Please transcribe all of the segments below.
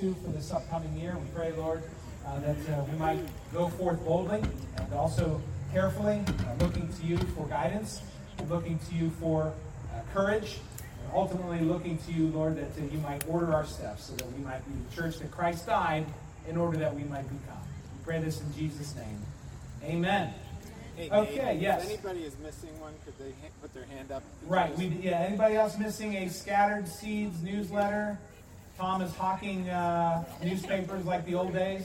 to for this upcoming year. We pray, Lord, that we might go forth boldly and also carefully, looking to you for guidance, looking to you for courage, and ultimately looking to you, Lord, that you might order our steps so that we might be the church that Christ died in order that we might become. We pray this in Jesus' name. Amen. Hey, okay, Nate, yes. If anybody is missing one, could they put their hand up? Right. Anybody else missing a Scattered Seeds newsletter? Tom is hawking newspapers like the old days.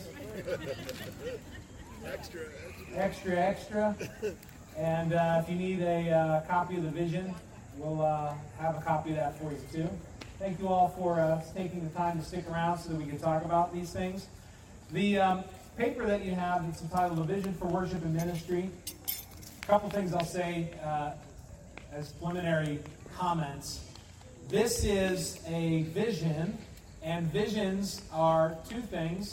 Extra. And if you need a copy of the vision, we'll have a copy of that for you too. Thank you all for taking the time to stick around so that we can talk about these things. The paper that you have, it's entitled A Vision for Worship and Ministry. A couple things I'll say as preliminary comments. This is a vision, and visions are two things.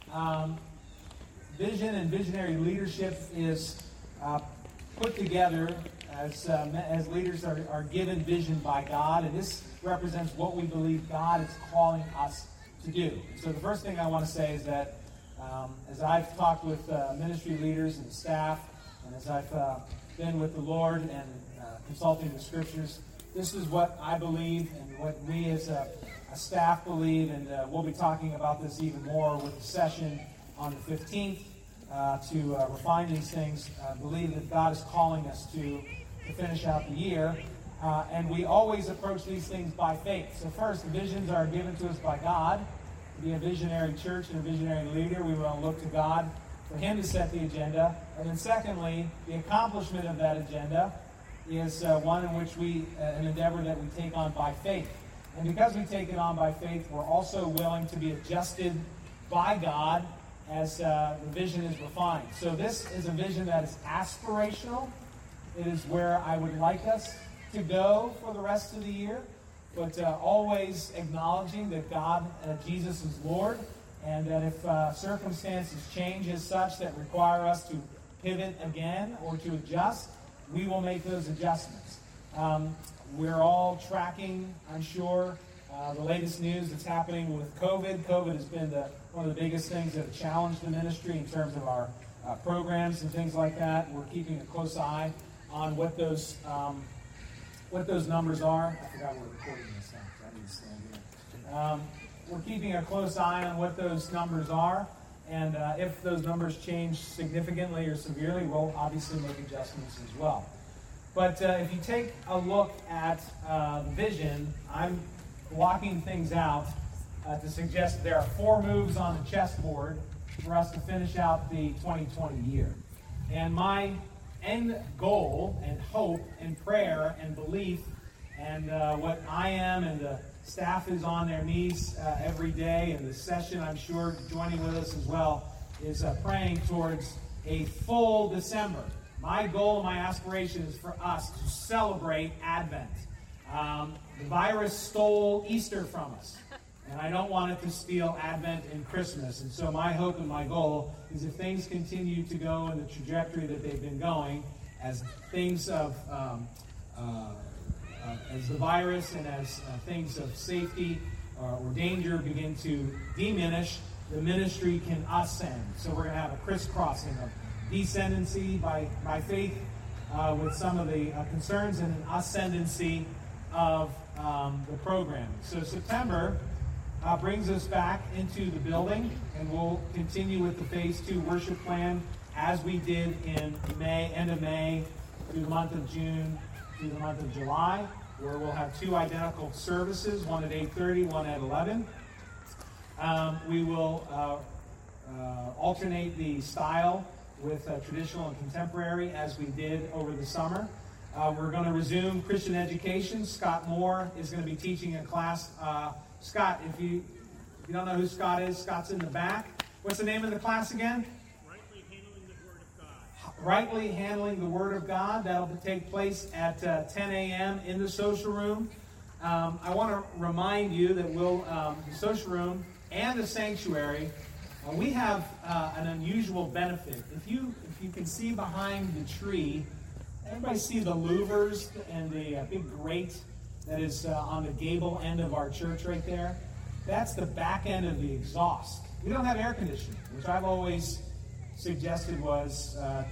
Vision and visionary leadership is put together as leaders are given vision by God, and this represents what we believe God is calling us to do. So the first thing I want to say is that as I've talked with ministry leaders and staff, and as I've been with the Lord and consulting the Scriptures, this is what I believe and what we as a staff believe, and we'll be talking about this even more with the session on the 15th to refine these things. I believe that God is calling us to finish out the year, and we always approach these things by faith. So first, the visions are given to us by God. To be a visionary church and a visionary leader, we want to look to God for Him to set the agenda. And then secondly, the accomplishment of that agenda is one in which an endeavor that we take on by faith. And because we take it on by faith, we're also willing to be adjusted by God as the vision is refined. So this is a vision that is aspirational. It is where I would like us to go for the rest of the year, but always acknowledging that God, Jesus is Lord, and that if circumstances change as such that require us to pivot again or to adjust, we will make those adjustments. We're all tracking, I'm sure, the latest news that's happening with COVID. COVID has been one of the biggest things that have challenged the ministry in terms of our programs and things like that. We're keeping a close eye on what those numbers are. I forgot we're recording this thing, so I need to stand here. We're keeping a close eye on what those numbers are, and if those numbers change significantly or severely, we'll obviously make adjustments as well. But if you take a look at vision, I'm blocking things out to suggest that there are 4 moves on the chessboard for us to finish out the 2020 year. And my end goal and hope and prayer and belief and what I am and the staff is on their knees every day, and the session, I'm sure, joining with us as well, is praying towards a full December. My goal, my aspiration is for us to celebrate Advent. The virus stole Easter from us, and I don't want it to steal Advent and Christmas. And so my hope and my goal is if things continue to go in the trajectory that they've been going, as things of as the virus and as things of safety or danger begin to diminish, the ministry can ascend. So we're going to have a crisscrossing of descendancy by faith with some of the concerns, and an ascendancy of the programming. So September brings us back into the building, and we'll continue with the Phase 2 worship plan as we did in May, end of May, through the month of June, through the month of July, where we'll have 2 identical services, one at 8:30, one at 11. We will alternate the style with traditional and contemporary as we did over the summer. We're going to resume Christian education. Scott Moore is going to be teaching a class. Scott, if you don't know who Scott is, Scott's in the back. What's the name of the class again? Rightly Handling the Word of God. That'll take place at 10 a.m. in the social room. I want to remind you that the social room and the sanctuary, we have an unusual benefit. If you can see behind the tree, everybody see the louvers and the big grate that is on the gable end of our church right there? that's the back end of the exhaust. We don't have air conditioning, which I've always suggested was a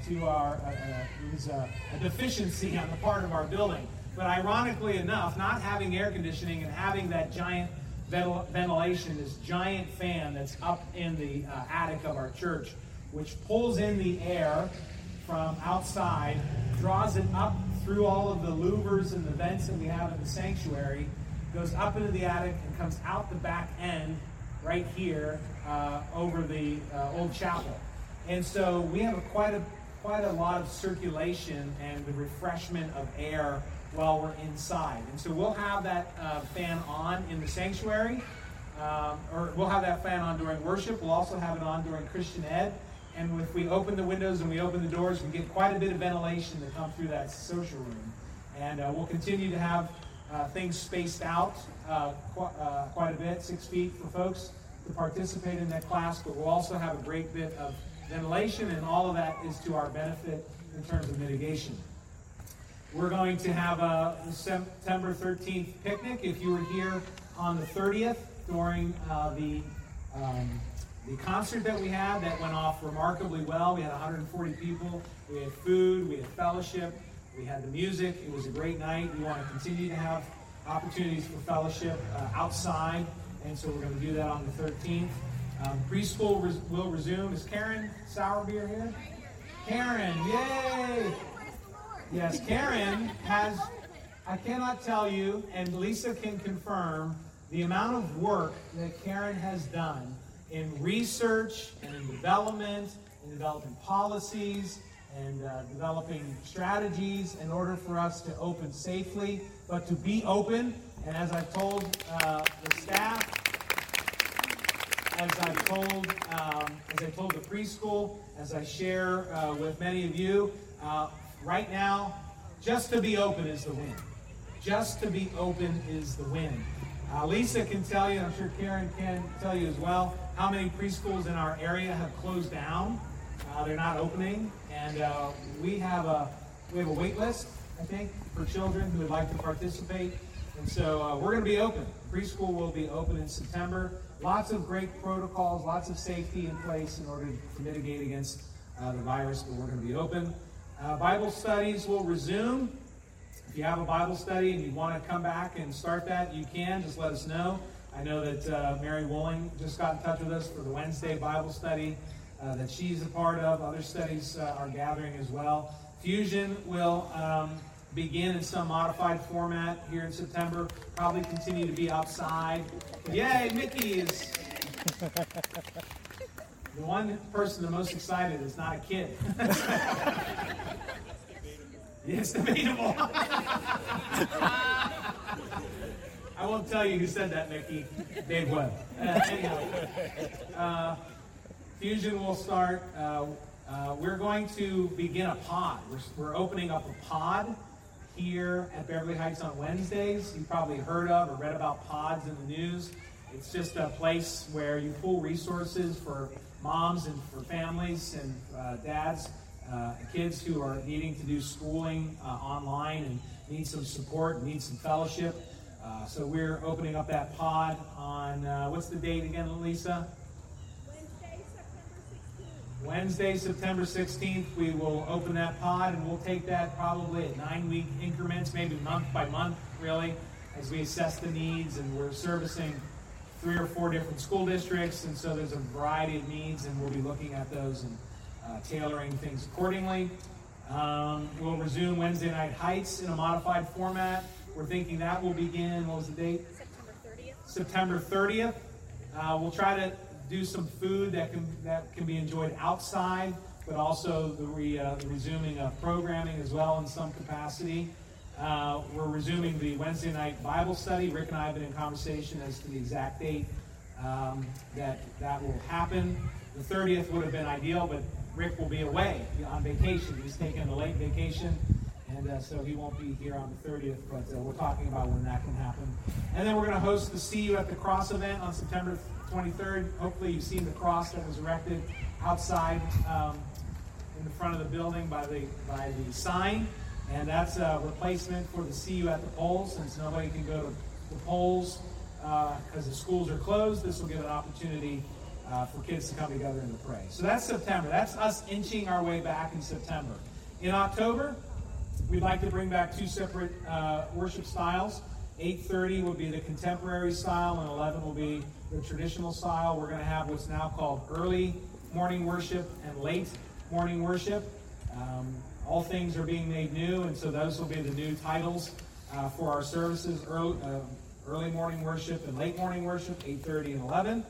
deficiency on the part of our building. But ironically enough, not having air conditioning and having that giant ventilation, this giant fan that's up in the attic of our church, which pulls in the air from outside, draws it up through all of the louvers and the vents that we have in the sanctuary, goes up into the attic and comes out the back end right here over the old chapel. And so we have quite a lot of circulation and the refreshment of air while we're inside. And so we'll have that fan on in the sanctuary, or we'll have that fan on during worship. We'll also have it on during Christian Ed. And if we open the windows and we open the doors, we get quite a bit of ventilation to come through that social room. And we'll continue to have things spaced out quite a bit, 6 feet for folks to participate in that class. But we'll also have a great bit of ventilation, and all of that is to our benefit in terms of mitigation. We're going to have a September 13th picnic. If you were here on the 30th during the concert that we had, that went off remarkably well. We had 140 people. We had food. We had fellowship. We had the music. It was a great night. We want to continue to have opportunities for fellowship outside, and so we're going to do that on the 13th. Preschool will resume. Is Karen Sourbeer here? Karen, yay! Yes, Karen has, I cannot tell you, and Lisa can confirm, the amount of work that Karen has done in research and in development, in developing policies, and developing strategies in order for us to open safely, but to be open. And as I've told the staff, as I told the preschool, as I share with many of you, right now, just to be open is the win. Just to be open is the win. Lisa can tell you, and I'm sure Karen can tell you as well, how many preschools in our area have closed down. They're not opening, and we have a wait list, I think, for children who would like to participate. And so we're going to be open. Preschool will be open in September. Lots of great protocols, lots of safety in place in order to mitigate against the virus, but we're going to be open. Bible studies will resume. If you have a Bible study and you want to come back and start that, you can. Just let us know. I know that Mary Wooling just got in touch with us for the Wednesday Bible study that she's a part of. Other studies are gathering as well. Fusion will begin in some modified format here in September. Probably continue to be outside. Yay, Mickey is... The one person the most excited is not a kid. It's debatable. I won't tell you who said that, Mickey. Dave Webb. Anyhow, Fusion will start. We're going to begin a pod. We're opening up a pod here at Beverly Heights on Wednesdays. You've probably heard of or read about pods in the news. It's just a place where you pull resources for moms and for families and dads, kids who are needing to do schooling online and need some support, need some fellowship. So we're opening up that pod on, what's the date again, Lisa? Wednesday, September 16th, we will open that pod, and we'll take that probably at 9-week increments, maybe month by month, really, as we assess the needs. And we're servicing 3 or 4 different school districts, and so there's a variety of needs, and we'll be looking at those and tailoring things accordingly. We'll resume Wednesday Night Heights in a modified format. We're thinking that will begin, what was the date? September 30th. We'll try to do some food that can be enjoyed outside, but also the resuming of programming as well in some capacity. We're resuming the Wednesday night Bible study. Rick and I have been in conversation as to the exact date that will happen. The 30th would have been ideal, but Rick will be away on vacation. He's taking a late vacation, and so he won't be here on the 30th, but we're talking about when that can happen. And then we're going to host the See You at the Cross event on September 23rd. Hopefully you've seen the cross that was erected outside in the front of the building by the sign. And that's a replacement for the See You at the Polls, since nobody can go to the polls because the schools are closed, this will give an opportunity for kids to come together and to pray. So that's September. That's us inching our way back in September. In October, we'd like to bring back two separate worship styles. 8:30 will be the contemporary style, and 11 will be the traditional style. We're going to have what's now called early morning worship and late morning worship. All things are being made new, and so those will be the new titles for our services: early morning worship and late morning worship, 8:30 and 11.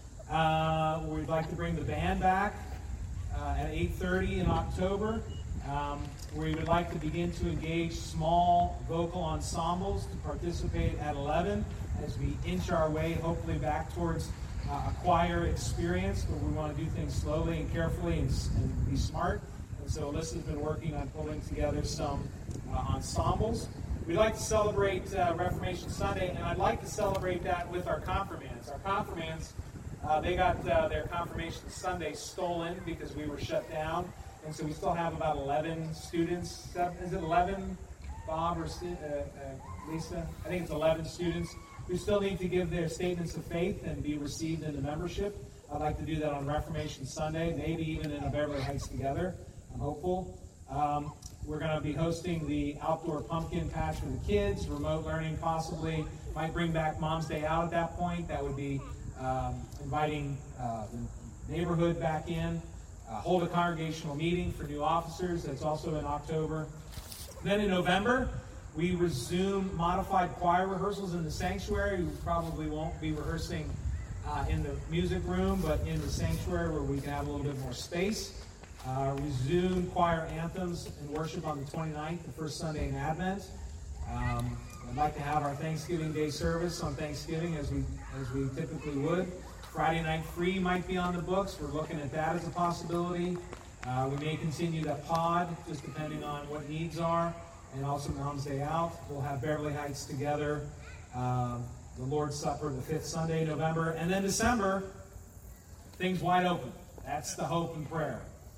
We'd like to bring the band back at 8:30 in October. We would like to begin to engage small vocal ensembles to participate at 11 as we inch our way, hopefully, back towards a choir experience, but we want to do things slowly and carefully and be smart. And so Alyssa's been working on pulling together some ensembles. We'd like to celebrate Reformation Sunday, and I'd like to celebrate that with our confirmands. Our confirmands, they got their Confirmation Sunday stolen because we were shut down. And so we still have about 11 students. Is it 11, Bob or Lisa? I think it's 11 students who still need to give their statements of faith and be received into membership. I'd like to do that on Reformation Sunday, maybe even in a Beverly Heights together. I'm hopeful. We're going to be hosting the outdoor pumpkin patch for the kids, remote learning possibly. Might bring back Mom's Day Out at that point. That would be inviting the neighborhood back in. Hold a congregational meeting for new officers. That's also in October. Then in November, we resume modified choir rehearsals in the sanctuary. We probably won't be rehearsing in the music room, but in the sanctuary where we can have a little bit more space. Resume choir anthems and worship on the 29th, the first Sunday in Advent. I'd like to have our Thanksgiving Day service on Thanksgiving as we typically would. Friday Night Free might be on the books. We're looking at that as a possibility. We may continue that pod, just depending on what needs are, and also Mom's Day Out. We'll have Beverly Heights together, the Lord's Supper, the 5th Sunday in November. And then December, things wide open. That's the hope and prayer.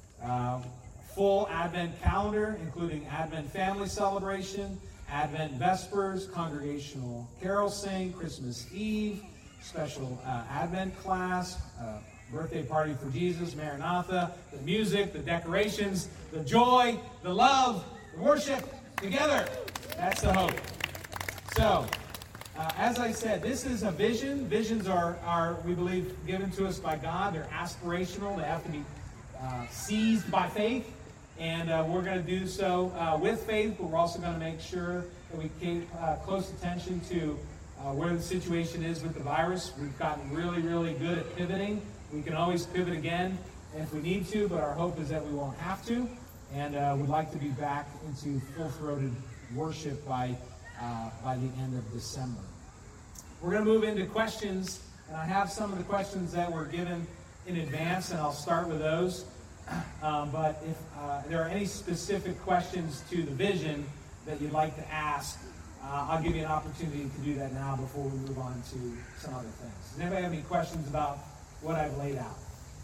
Full Advent calendar, including Advent family celebration, Advent Vespers, congregational carol sing, Christmas Eve, special Advent class, birthday party for Jesus, Maranatha, the music, the decorations, the joy, the love, the worship, together. That's the hope. So, as I said, this is a vision. Visions are, we believe, given to us by God. They're aspirational. They have to be seized by faith. And we're going to do so with faith, but we're also going to make sure that we keep close attention to where the situation is with the virus. We've gotten really, really good at pivoting. We can always pivot again if we need to, but our hope is that we won't have to. And we'd like to be back into full-throated worship by the end of December. We're going to move into questions, and I have some of the questions that were given in advance, and I'll start with those. But if there are any specific questions to the vision that you'd like to ask, I'll give you an opportunity to do that now before we move on to some other things. Does anybody have any questions about what I've laid out?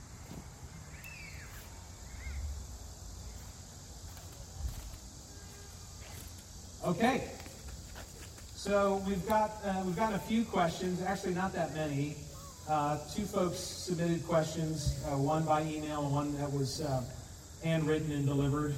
Okay. So we've got a few questions. Actually, not that many. Two folks submitted questions, one by email and one that was handwritten and delivered.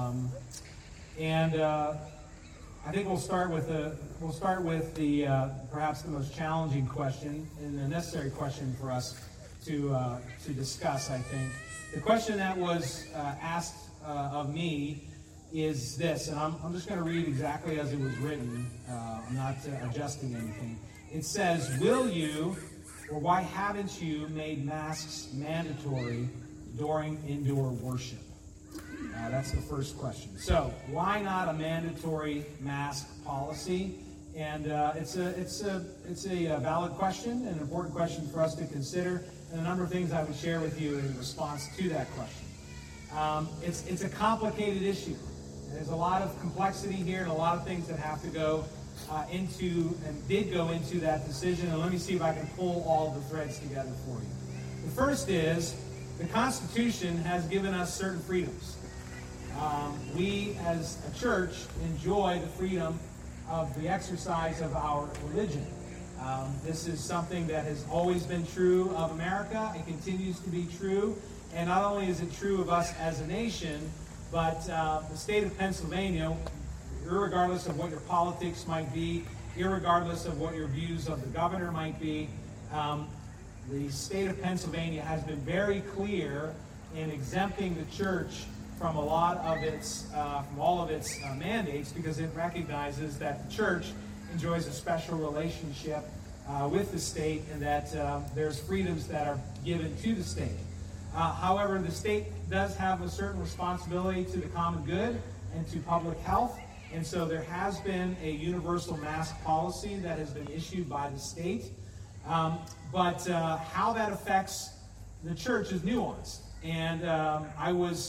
I think we'll start with the perhaps the most challenging question and the necessary question for us to discuss. I think the question that was asked of me is this, and I'm just going to read exactly as it was written. I'm not adjusting anything. It says, "Will you, or why haven't you made masks mandatory during indoor worship?" That's the first question. So, why not a mandatory mask policy? And it's a valid question, an important question for us to consider, and a number of things I would share with you in response to that question. It's a complicated issue. There's a lot of complexity here and a lot of things that have to go into and did go into that decision. And let me see if I can pull all the threads together for you. The first is the Constitution has given us certain freedoms. We as a church enjoy the freedom of the exercise of our religion. This is something that has always been true of America. It continues to be true. And not only is it true of us as a nation, but the state of Pennsylvania, irregardless of what your politics might be, irregardless of what your views of the governor might be, the state of Pennsylvania has been very clear in exempting the church from a lot of its, from all of its mandates, because it recognizes that the church enjoys a special relationship with the state, and that there's freedoms that are given to the state. However, the state does have a certain responsibility to the common good and to public health, and so there has been a universal mask policy that has been issued by the state. But how that affects the church is nuanced. And I was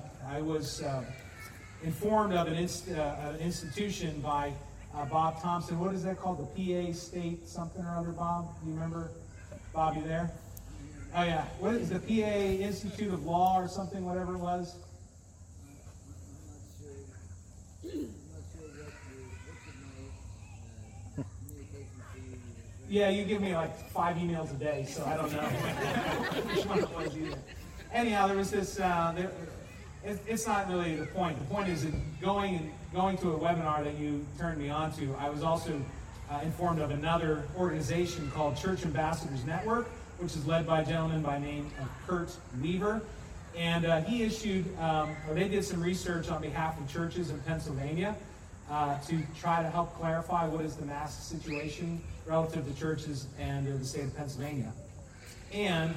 informed of an institution by Bob Thompson. What is that called? The PA State something or other, Bob? Do you remember? Bob, you there? Oh, yeah. What is the PA Institute of Law or something, whatever it was? Yeah, you give me like 5 emails a day, so I don't know which one it was either. Anyhow, there was this, it's not really the point. The point is that going to a webinar that you turned me on to, I was also informed of another organization called Church Ambassadors Network, which is led by a gentleman by the name of Kurt Weaver. And he issued, or they did some research on behalf of churches in Pennsylvania to try to help clarify what is the mask situation relative to churches and the state of Pennsylvania. And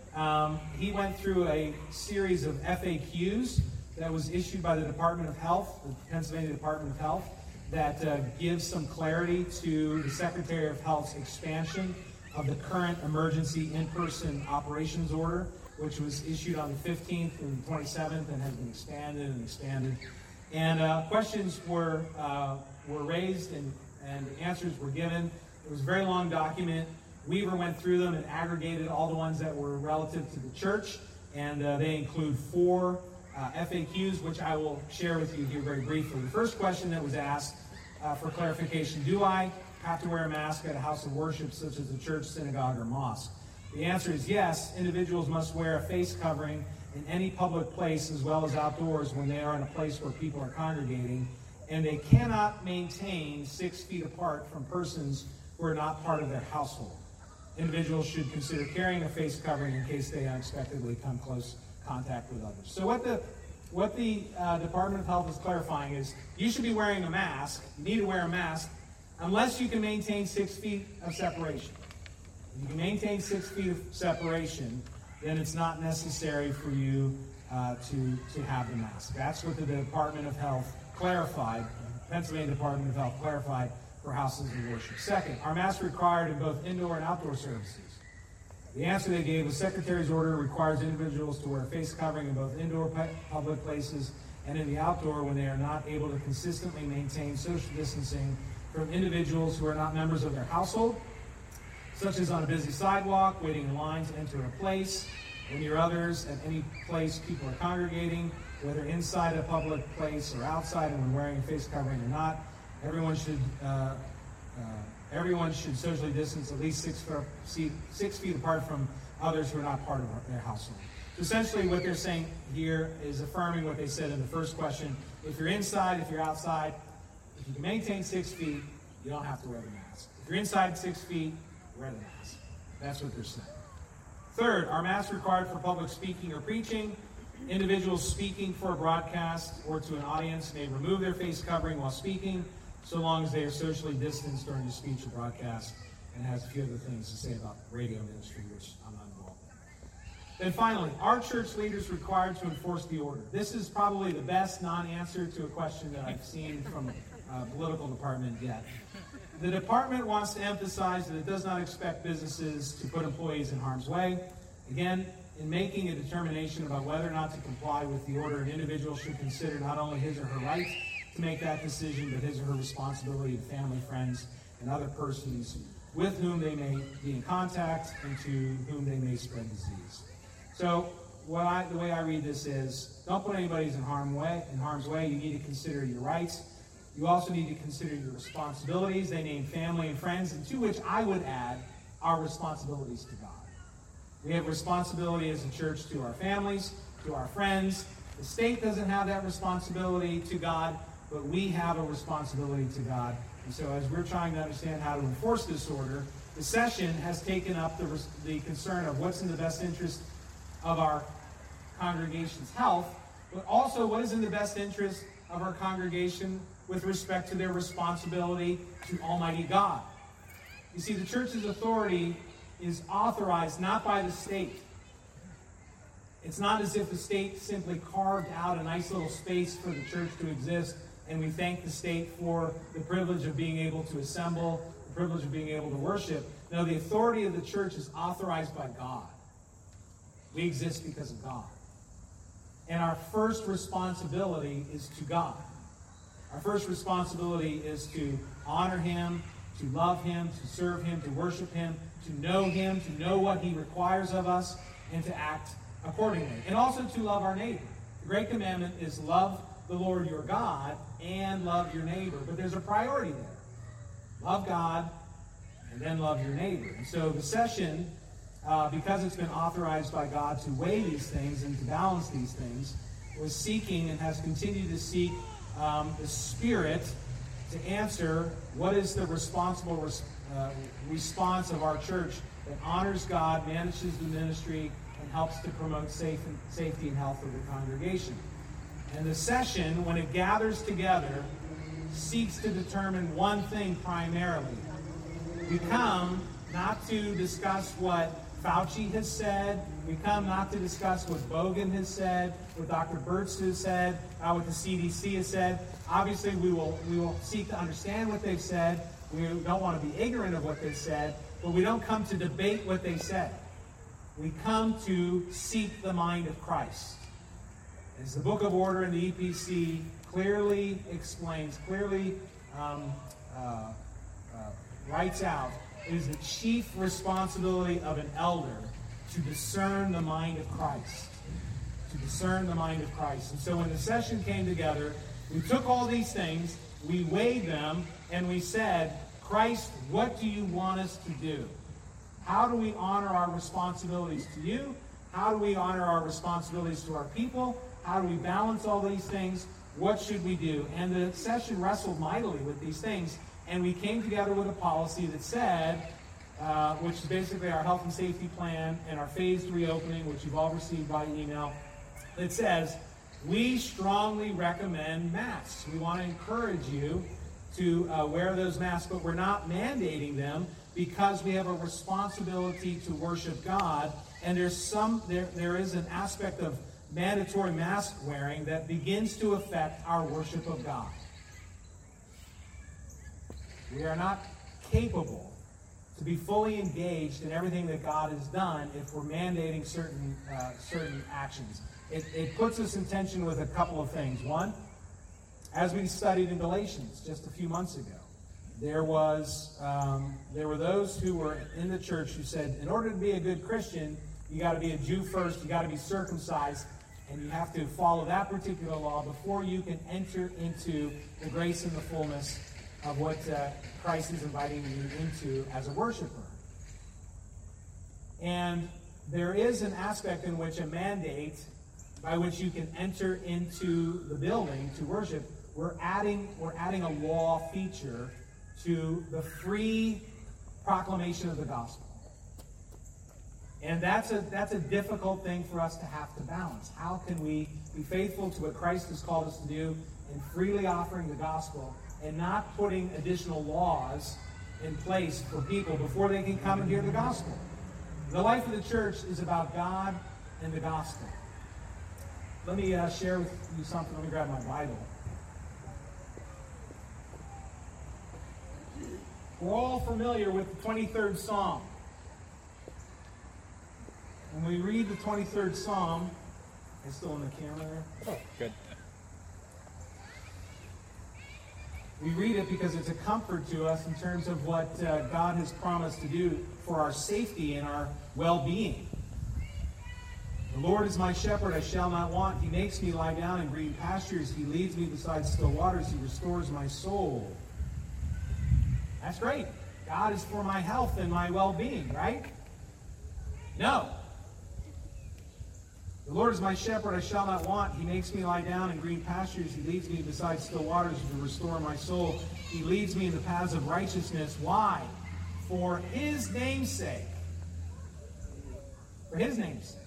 he went through a series of FAQs that was issued by the Department of Health, the Pennsylvania Department of Health, that gives some clarity to the Secretary of Health's expansion of the current emergency in-person operations order, which was issued on the 15th and 27th and has been expanded and expanded. And questions were raised and answers were given. It was a very long document. Weaver went through them and aggregated all the ones that were relative to the church, and they include 4 FAQs, which I will share with you here very briefly. The first question that was asked for clarification: do I have to wear a mask at a house of worship such as a church, synagogue, or mosque? The answer is yes. Individuals must wear a face covering in any public place as well as outdoors when they are in a place where people are congregating, and they cannot maintain 6 feet apart from persons who are not part of their household. Individuals should consider carrying a face covering in case they unexpectedly come close contact with others. So what the Department of Health is clarifying is you should be wearing a mask. You need to wear a mask unless you can maintain 6 feet of separation. If you can maintain 6 feet of separation, then it's not necessary for you to have the mask. That's what the Department of Health clarified, Pennsylvania Department of Health clarified for houses of worship. Second, are masks required in both indoor and outdoor services? The answer they gave was Secretary's order requires individuals to wear a face covering in both indoor public places and in the outdoor when they are not able to consistently maintain social distancing from individuals who are not members of their household, such as on a busy sidewalk, waiting in line to enter a place, or near others at any place people are congregating, whether inside a public place or outside, and when wearing a face covering or not. Everyone should socially distance at least 6 feet apart from others who are not part of their household. So essentially what they're saying here is affirming what they said in the first question. If you're inside, if you're outside, if you can maintain 6 feet, you don't have to wear the mask. If you're inside 6 feet, wear the mask. That's what they're saying. Third, are masks required for public speaking or preaching? Individuals speaking for a broadcast or to an audience may remove their face covering while speaking, so long as they are socially distanced during the speech or broadcast, and has a few other things to say about radio ministry, which I'm not involved in. Then finally, are church leaders required to enforce the order? This is probably the best non-answer to a question that I've seen from a political department yet. The department wants to emphasize that it does not expect businesses to put employees in harm's way. Again, in making a determination about whether or not to comply with the order, an individual should consider not only his or her right to make that decision, but his or her responsibility to family, friends, and other persons with whom they may be in contact and to whom they may spread disease. So the way I read this is, don't put anybody in harm's way. You need to consider your rights. You also need to consider your responsibilities. They name family and friends, and to which I would add our responsibilities to God. We have responsibility as a church to our families, to our friends. The state doesn't have that responsibility to God, but we have a responsibility to God. And so as we're trying to understand how to enforce this order, the session has taken up the concern of what's in the best interest of our congregation's health, but also what is in the best interest of our congregation with respect to their responsibility to Almighty God. You see, the church's authority is authorized not by the state. It's not as if the state simply carved out a nice little space for the church to exist, and we thank the state for the privilege of being able to assemble, the privilege of being able to worship. No, the authority of the church is authorized by God. We exist because of God. And our first responsibility is to God. Our first responsibility is to honor Him, to love Him, to serve Him, to worship Him, to know what He requires of us, and to act accordingly. And also to love our neighbor. The Great Commandment is love the Lord your God and love your neighbor. But there's a priority there. Love God and then love your neighbor. And so the session, because it's been authorized by God to weigh these things and to balance these things, was seeking and has continued to seek the Spirit to answer what is the responsible response of our church that honors God, manages the ministry, and helps to promote safety and health of the congregation. And the session, when it gathers together, seeks to determine one thing primarily. We come not to discuss what Fauci has said. We come not to discuss what Bogan has said, what Dr. Birx has said, what the CDC has said. Obviously, we will seek to understand what they've said. We don't want to be ignorant of what they've said, but we don't come to debate what they said. We come to seek the mind of Christ. As the Book of Order in the EPC clearly explains, writes out, it is the chief responsibility of an elder to discern the mind of Christ. To discern the mind of Christ. And so when the session came together, we took all these things, we weighed them, and we said, Christ, what do you want us to do? How do we honor our responsibilities to you? How do we honor our responsibilities to our people? How do we balance all these things? What should we do? And the session wrestled mightily with these things, and we came together with a policy that said, which is basically our health and safety plan and our phased reopening, which you've all received by email, that says, we strongly recommend masks. We want to encourage you to wear those masks, but we're not mandating them because we have a responsibility to worship God, and there is an aspect of mandatory mask wearing that begins to affect our worship of God. We are not capable to be fully engaged in everything that God has done if we're mandating certain actions. It puts us in tension with a couple of things. One, as we studied in Galatians just a few months ago, there were those who were in the church who said, in order to be a good Christian, you got to be a Jew first, you got to be circumcised, and you have to follow that particular law before you can enter into the grace and the fullness of what Christ is inviting you into as a worshiper. And there is an aspect in which a mandate by which you can enter into the building to worship. We're adding a law feature to the free proclamation of the gospel. And that's a difficult thing for us to have to balance. How can we be faithful to what Christ has called us to do in freely offering the gospel and not putting additional laws in place for people before they can come and hear the gospel? The life of the church is about God and the gospel. Let me share with you something. Let me grab my Bible. We're all familiar with the 23rd Psalm. When we read the 23rd Psalm, it's still in the camera there. Oh, good. We read it because it's a comfort to us in terms of what God has promised to do for our safety and our well-being. The Lord is my shepherd, I shall not want. He makes me lie down in green pastures. He leads me beside still waters. He restores my soul. That's great. God is for my health and my well-being, right? No. The Lord is my shepherd, I shall not want. He makes me lie down in green pastures. He leads me beside still waters to restore my soul. He leads me in the paths of righteousness. Why? For his name's sake. For his name's sake.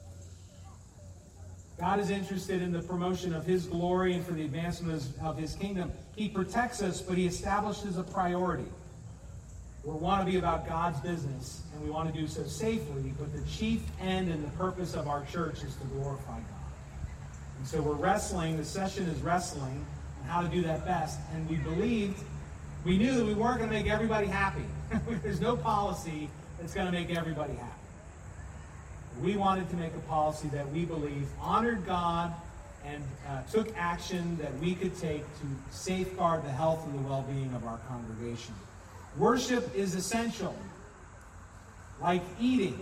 God is interested in the promotion of his glory and for the advancement of his kingdom. He protects us, but he establishes a priority. We want to be about God's business, and we want to do so safely, but the chief end and the purpose of our church is to glorify God. And so we're wrestling, the session is wrestling on how to do that best, and we knew that we weren't going to make everybody happy. There's no policy that's going to make everybody happy. We wanted to make a policy that we believe honored God and took action that we could take to safeguard the health and the well-being of our congregation. Worship is essential, like eating.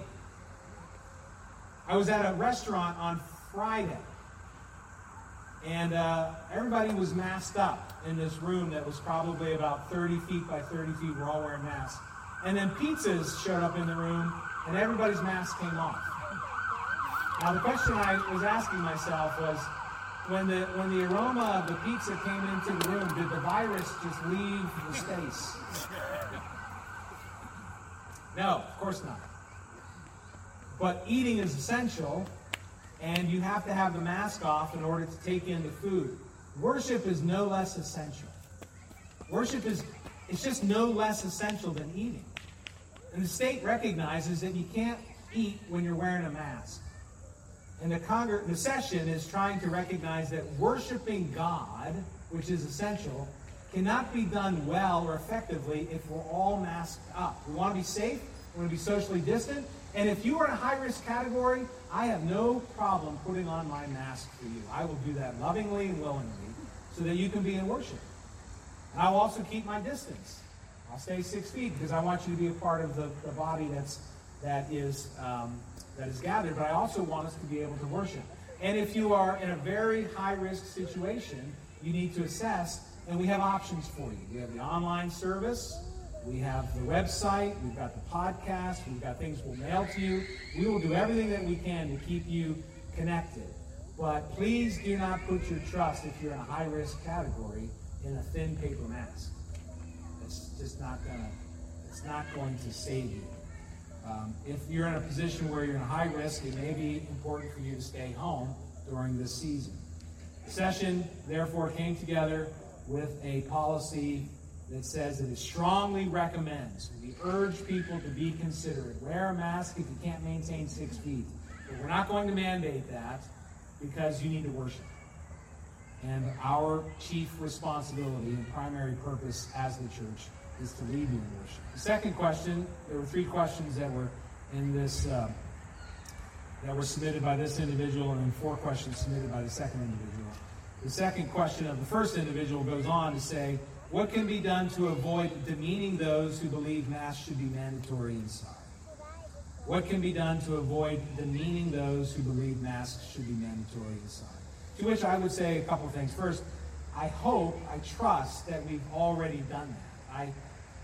I was at a restaurant on Friday, and everybody was masked up in this room that was probably about 30 feet by 30 feet. We're all wearing masks. And then pizzas showed up in the room, and everybody's mask came off. Now, the question I was asking myself was, when the aroma of the pizza came into the room, did the virus just leave the space? No, of course not. But eating is essential, and you have to have the mask off in order to take in the food. Worship is no less essential. Worship is just no less essential than eating. And the state recognizes that you can't eat when you're wearing a mask. And the session is trying to recognize that worshiping God, which is essential, cannot be done well or effectively if we're all masked up. We want to be safe, we want to be socially distant, and if you are in a high-risk category, I have no problem putting on my mask for you. I will do that lovingly and willingly so that you can be in worship. And I will also keep my distance. I'll stay 6 feet because I want you to be a part of the body that is gathered, but I also want us to be able to worship. And if you are in a very high-risk situation, you need to assess, and we have options for you. We have the online service, we have the website, we've got the podcast, we've got things we'll mail to you. We will do everything that we can to keep you connected. But please do not put your trust, if you're in a high-risk category, in a thin paper mask. It's just not going to save you. If you're in a position where you're in high risk, it may be important for you to stay home during this season. The session, therefore, came together with a policy that says that it strongly recommends, we urge people to be considerate. Wear a mask if you can't maintain 6 feet. But we're not going to mandate that because you need to worship. And our chief responsibility and primary purpose as the church is to lead you in worship. The second question, there were 3 questions that were in this, that were submitted by this individual, and then 4 questions submitted by the second individual. The second question of the first individual goes on to say, what can be done to avoid demeaning those who believe masks should be mandatory inside? What can be done to avoid demeaning those who believe masks should be mandatory inside? To which I would say a couple of things. First, I trust that we've already done that.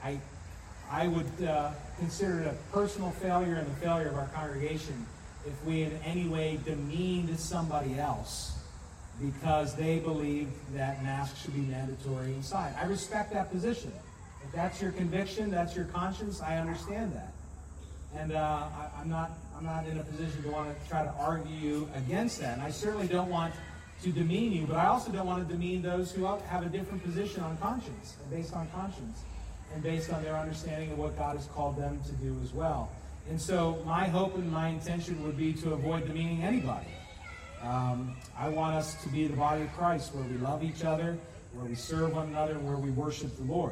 I would consider it a personal failure and the failure of our congregation if we in any way demeaned somebody else because they believed that masks should be mandatory inside. I respect that position. If that's your conviction, that's your conscience, I understand that. And I'm not in a position to want to try to argue against that. And I certainly don't want to demean you, but I also don't want to demean those who have a different position on conscience, based on conscience, and based on their understanding of what God has called them to do as well. And so my hope and my intention would be to avoid demeaning anybody. I want us to be the body of Christ, where we love each other, where we serve one another, where we worship the Lord.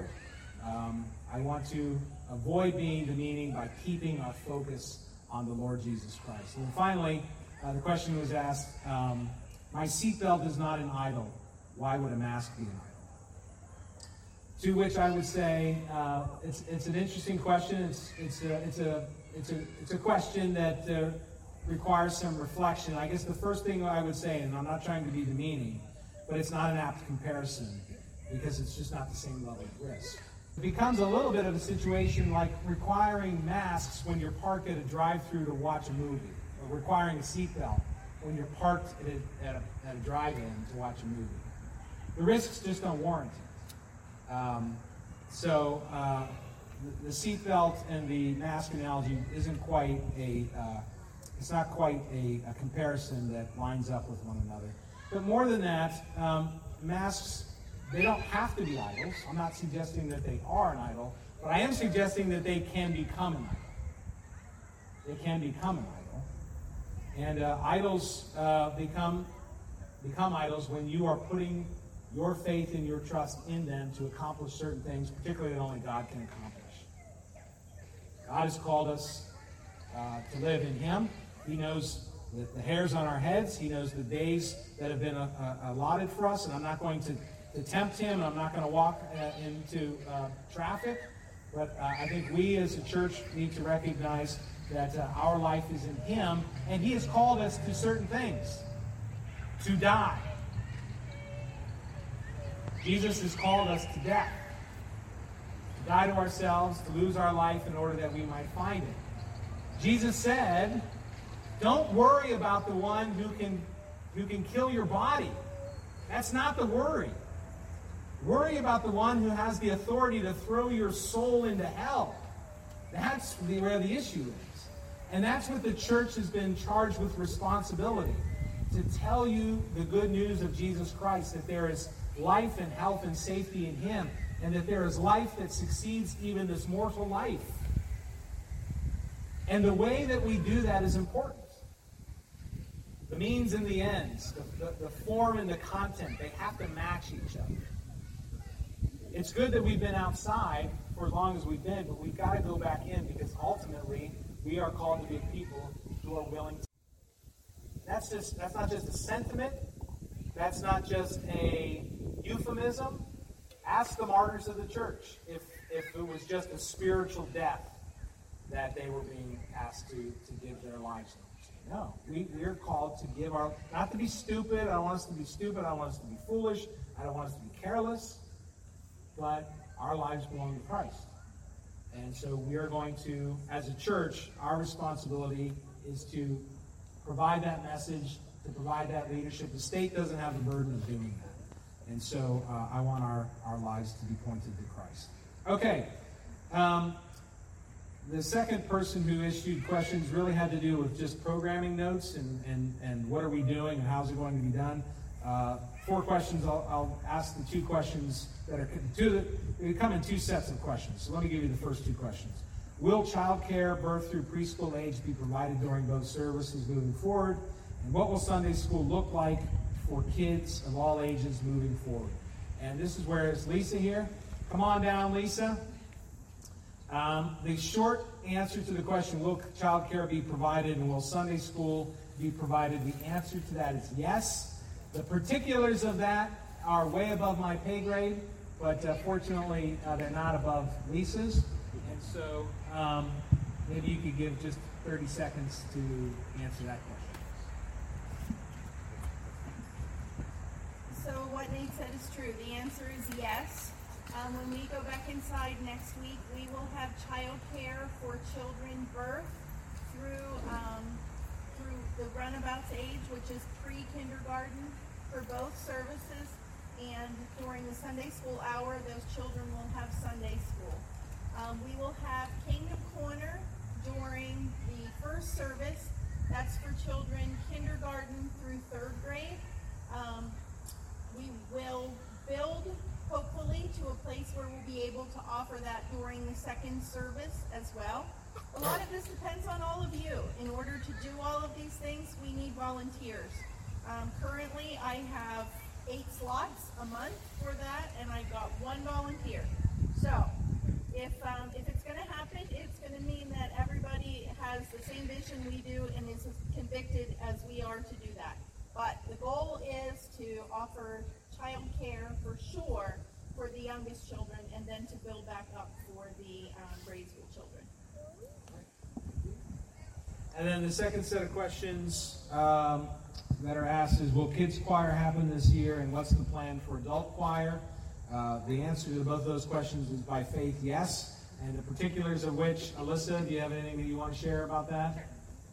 I want to avoid being demeaning by keeping our focus on the Lord Jesus Christ. And then finally, the question was asked, my seatbelt is not an idol. Why would a mask be an idol? To which I would say, it's an interesting question. It's a question that requires some reflection. I guess the first thing I would say, and I'm not trying to be demeaning, but it's not an apt comparison because it's just not the same level of risk. It becomes a little bit of a situation like requiring masks when you're parked at a drive-thru to watch a movie, or requiring a seatbelt when you're parked at a drive-in to watch a movie. The risks just don't warrant it. So the seatbelt and the mask analogy isn't quite it's not quite a comparison that lines up with one another. But more than that, masks, they don't have to be idols. I'm not suggesting that they are an idol, but I am suggesting that they can become an idol. They can become an idol. And idols become idols when you are putting your faith and your trust in them to accomplish certain things, particularly that only God can accomplish. God has called us to live in Him. He knows the hairs on our heads. He knows the days that have been allotted for us, and I'm not going to tempt Him, and I'm not going to walk into traffic. But I think we as a church need to recognize that our life is in Him, and He has called us to certain things. To die. Jesus has called us to death. To die to ourselves, to lose our life in order that we might find it. Jesus said, don't worry about the one who can kill your body. That's not the worry. Worry about the one who has the authority to throw your soul into hell. That's where the issue is. And that's what the church has been charged with responsibility. To tell you the good news of Jesus Christ, that there is life and health and safety in Him, and that there is life that succeeds even this mortal life. And the way that we do that is important. The means and the ends, the form and the content, they have to match each other. It's good that we've been outside for as long as we've been, but we've got to go back in because ultimately we are called to be a people who are willing to. That's not just a sentiment. That's not just a euphemism. Ask the martyrs of the church if it was just a spiritual death that they were being asked to give their lives to. No, we're called to give not to be stupid. I don't want us to be stupid. I don't want us to be foolish. I don't want us to be careless. But our lives belong to Christ. And so we are going to, as a church, our responsibility is to provide that message, to provide that leadership. The state doesn't have the burden of doing that. And so I want our lives to be pointed to Christ. Okay. The second person who issued questions really had to do with just programming notes and what are we doing and how's it going to be done. 4 questions. I'll ask the 2 questions that are they come in 2 sets of questions. So let me give you the first 2 questions. Will childcare, birth through preschool age, be provided during both services moving forward? And what will Sunday school look like for kids of all ages moving forward? And this is where is Lisa here? Come on down, Lisa. The short answer to the question, will childcare be provided and will Sunday school be provided? The answer to that is yes. The particulars of that are way above my pay grade, but fortunately they're not above Lisa's. And so maybe you could give just 30 seconds to answer that question. So what Nate said is true. The answer is yes. When we go back inside next week, we will have child care for children birth through the runabouts age, which is pre-kindergarten, for both services. And during the Sunday school hour, those children will have Sunday school. We will have Kingdom Corner during the first service. That's for children kindergarten through 3rd grade. We will build, hopefully, to a place where we'll be able to offer that during the second service as well. A lot of this depends on all of you. In order to do all of these things, we need volunteers. Currently, I have 8 slots a month for that, and I've got 1 volunteer. So, if it's going to happen, it's going to mean that everybody has the same vision we do and is as convicted as we are to do that. But the goal is to offer child care for sure for the youngest children, and then to build back up for the grade school children. And then the second set of questions that are asked is, will kids choir happen this year, and what's the plan for adult choir? The answer to both of those questions is by faith, yes. And the particulars of which, Alyssa, do you have anything that you want to share about that?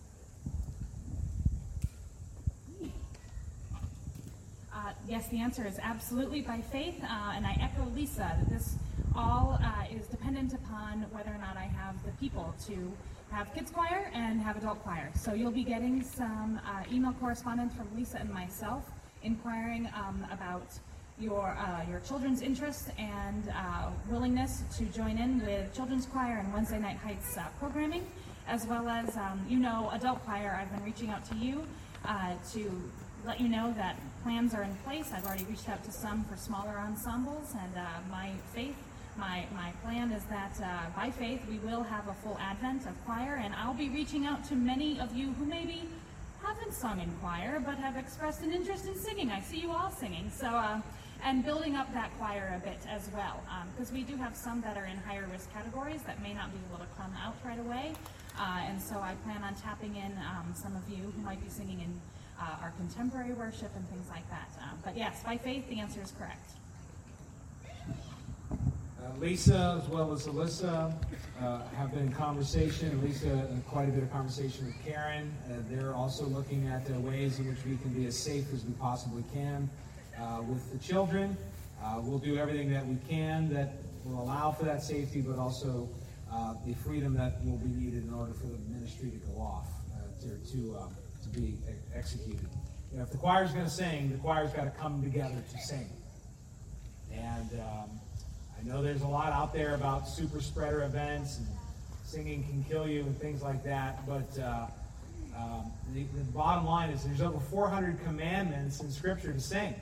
Yes, the answer is absolutely by faith, and I echo Lisa that this all is dependent upon whether or not I have the people to have kids choir and have adult choir. So you'll be getting some email correspondence from Lisa and myself inquiring about your children's interests and willingness to join in with children's choir and Wednesday Night Heights programming, as well as adult choir. I've been reaching out to you to let you know that plans are in place. I've already reached out to some for smaller ensembles, and my plan is that by faith we will have a full advent of choir, and I'll be reaching out to many of you who maybe haven't sung in choir but have expressed an interest in singing. I see you all singing, so and building up that choir a bit as well, because we do have some that are in higher risk categories that may not be able to come out right away, and so I plan on tapping in some of you who might be singing in our contemporary worship and things like that. But yes, by faith, the answer is correct. Lisa, as well as Alyssa, have been in conversation. Lisa, quite a bit of conversation with Karen. They're also looking at ways in which we can be as safe as we possibly can with the children. We'll do everything that we can that will allow for that safety, but also the freedom that will be needed in order for the ministry to go off, to be executed. If the choir's going to sing, the choir's got to come together to sing. And I know there's a lot out there about super spreader events and singing can kill you and things like that, but the bottom line is there's over 400 commandments in Scripture to sing.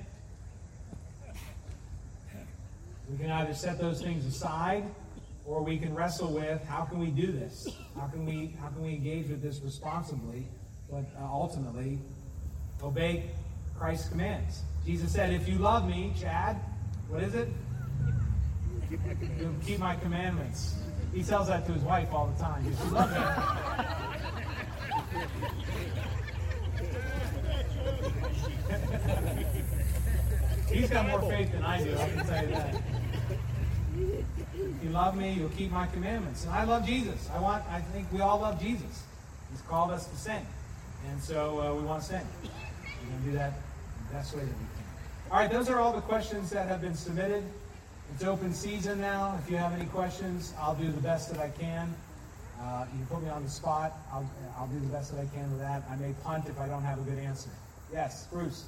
We can either set those things aside, or we can wrestle with how can we do this? How can we engage with this responsibly, but ultimately obey Christ's commands? Jesus said, "If you love me, Chad, what is it? You'll keep my commandments." He tells that to his wife all the time. If you love me. He's got more faith than I do, I can tell you that. If you love me, you'll keep my commandments. And I love Jesus. I think we all love Jesus. He's called us to sing. And so we want to sing. We're going to do that the best way that we can. All right, those are all the questions that have been submitted. It's open season now. If you have any questions, I'll do the best that I can. You can put me on the spot. I'll do the best that I can with that. I may punt if I don't have a good answer. Yes, Bruce.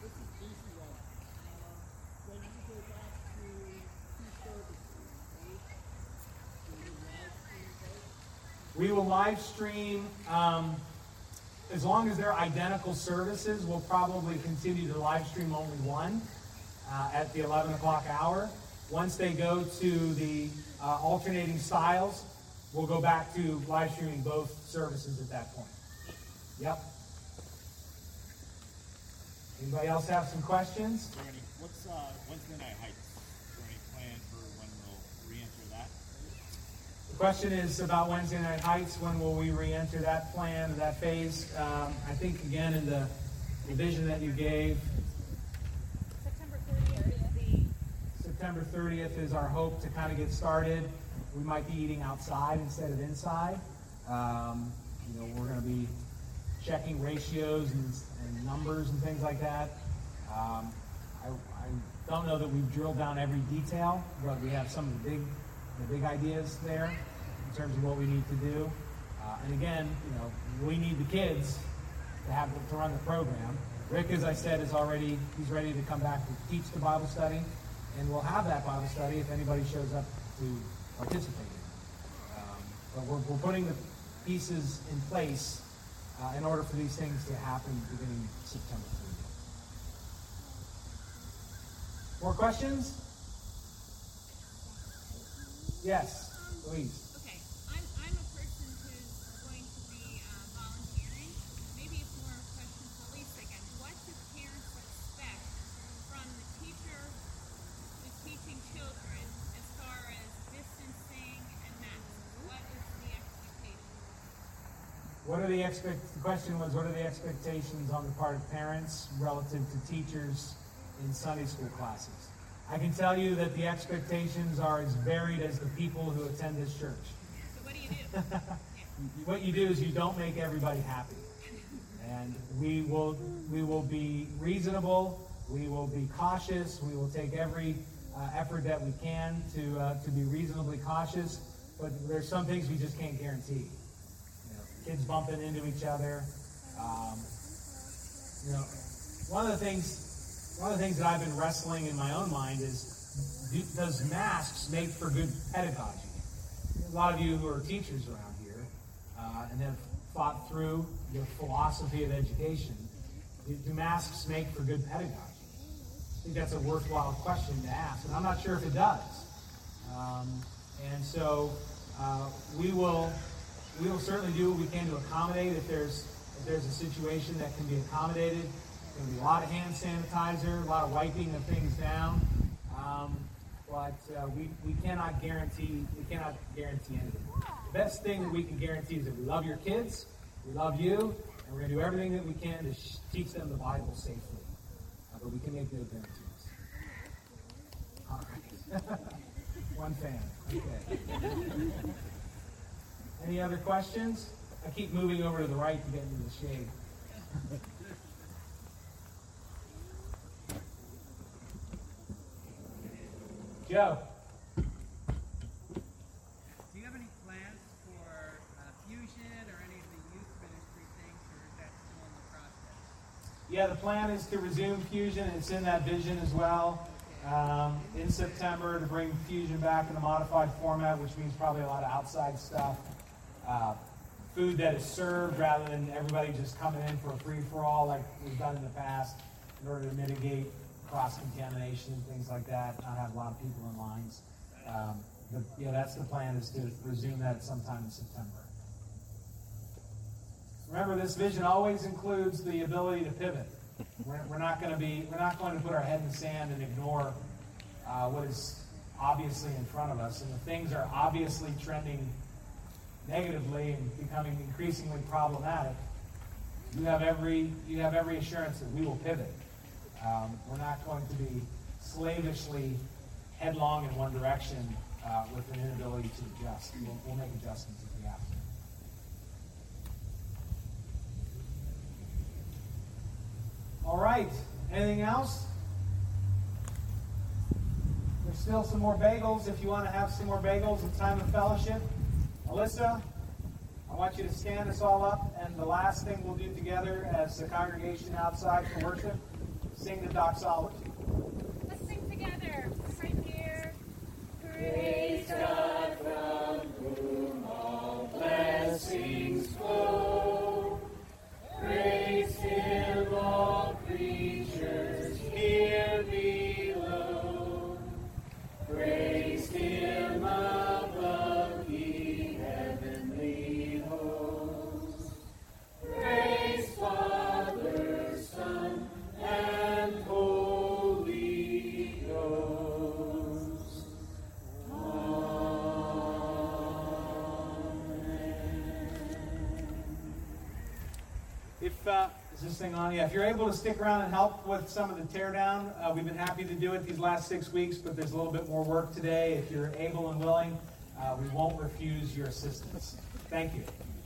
We will live stream, as long as they're identical services, we'll probably continue to live stream only one at the 11 o'clock hour. Once they go to the alternating styles, we'll go back to live streaming both services at that point. Yep. Anybody else have some questions? What's Wednesday Night Heights? Is there any plan for when we'll re-enter that? The question is about Wednesday Night Heights. When will we re-enter that plan, that phase? I think, again, in the vision that you gave, September 30th is our hope to kind of get started. We might be eating outside instead of inside. We're going to be checking ratios and numbers and things like that. I don't know that we've drilled down every detail, but we have some of the big ideas there in terms of what we need to do. And again, we need the kids to run the program. Rick, as I said, he's ready to come back to teach the Bible study, and we'll have that Bible study if anybody shows up to participate in it. But we're putting the pieces in place in order for these things to happen beginning September 30th. More questions? Yes, Louise. Okay, I'm a person who's going to be volunteering. Maybe it's more a question for Lisa again. What do parents expect from the teacher who's teaching children as far as distancing and masks? What is the expectation? What are the question was, what are the expectations on the part of parents relative to teachers in Sunday school classes? I can tell you that the expectations are as varied as the people who attend this church. So what do you do? What you do is you don't make everybody happy. And we will be reasonable, we will be cautious, we will take every effort that we can to be reasonably cautious, but there's some things we just can't guarantee. Kids bumping into each other. One of the things that I've been wrestling in my own mind is, does masks make for good pedagogy? A lot of you who are teachers around here and have thought through the philosophy of education, do masks make for good pedagogy? I think that's a worthwhile question to ask, and I'm not sure if it does. And so we will certainly do what we can to accommodate if there's a situation that can be accommodated. There's going to be a lot of hand sanitizer, a lot of wiping of things down, but we cannot guarantee anything. The best thing that we can guarantee is that we love your kids, we love you, and we're going to do everything that we can to teach them the Bible safely. But we can make no guarantees. All right. One fan. Okay. Any other questions? I keep moving over to the right to get into the shade. Joe. Do you have any plans for Fusion or any of the youth ministry things, or is that still in the process? Yeah, the plan is to resume Fusion. It's in that vision as well. In September to bring Fusion back in a modified format, which means probably a lot of outside stuff. Food that is served rather than everybody just coming in for a free-for-all like we've done in the past in order to mitigate cross-contamination and things like that, not have a lot of people in lines. But yeah, that's the plan, is to resume that sometime in September. Remember, this vision always includes the ability to pivot. We're not going to put our head in the sand and ignore what is obviously in front of us. And if things are obviously trending negatively and becoming increasingly problematic, you have every assurance that we will pivot. We're not going to be slavishly headlong in one direction with an inability to adjust. We'll make adjustments if we have to. All right. Anything else? There's still some more bagels if you want to have some more bagels in time of fellowship. Alyssa, I want you to stand us all up, and the last thing we'll do together as the congregation outside for worship, sing the doxology. Let's sing together. Right here. Praise God from whom all blessings flow. Praise Him, all creatures here below. Praise Him above, ye heavenly hosts. Praise Father, Son, and Holy Ghost. Is this thing on? Yeah, if you're able to stick around and help with some of the teardown, we've been happy to do it these last 6 weeks, but there's a little bit more work today. If you're able and willing, we won't refuse your assistance. Thank you.